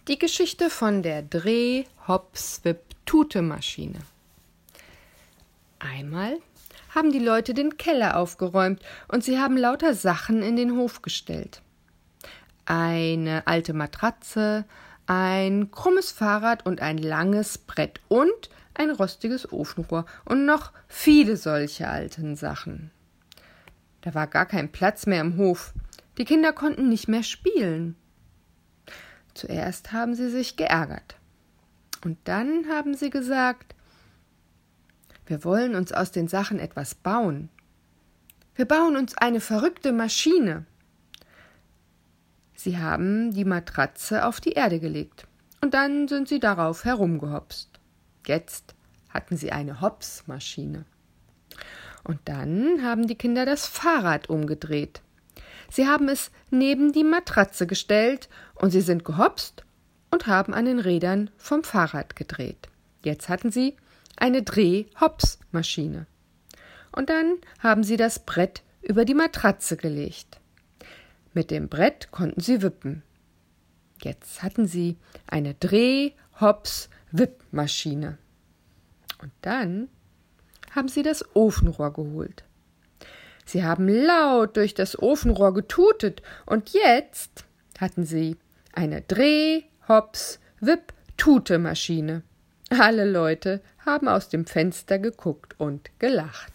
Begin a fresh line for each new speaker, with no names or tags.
Die Geschichte von der Dreh-Hops-Wipp-Tute-Maschine. Einmal haben die Leute den Keller aufgeräumt und sie haben lauter Sachen in den Hof gestellt. Eine alte Matratze, ein krummes Fahrrad und ein langes Brett und ein rostiges Ofenrohr und noch viele solche alten Sachen. Da war gar kein Platz mehr im Hof. Die Kinder konnten nicht mehr spielen. Zuerst haben sie sich geärgert. Und dann haben sie gesagt, wir wollen uns aus den Sachen etwas bauen. Wir bauen uns eine verrückte Maschine. Sie haben die Matratze auf die Erde gelegt und dann sind sie darauf herumgehopst. Jetzt hatten sie eine Hopsmaschine. Und dann haben die Kinder das Fahrrad umgedreht. Sie haben es neben die Matratze gestellt und sie sind gehopst und haben an den Rädern vom Fahrrad gedreht. Jetzt hatten sie eine Dreh-Hops-Maschine. Und dann haben sie das Brett über die Matratze gelegt. Mit dem Brett konnten sie wippen. Jetzt hatten sie eine Dreh-Hops-Wipp-Maschine. Und dann haben sie das Ofenrohr geholt. Sie haben laut durch das Ofenrohr getutet und jetzt hatten sie eine Dreh-Hops-Wipp-Tute-Maschine. Alle Leute haben aus dem Fenster geguckt und gelacht.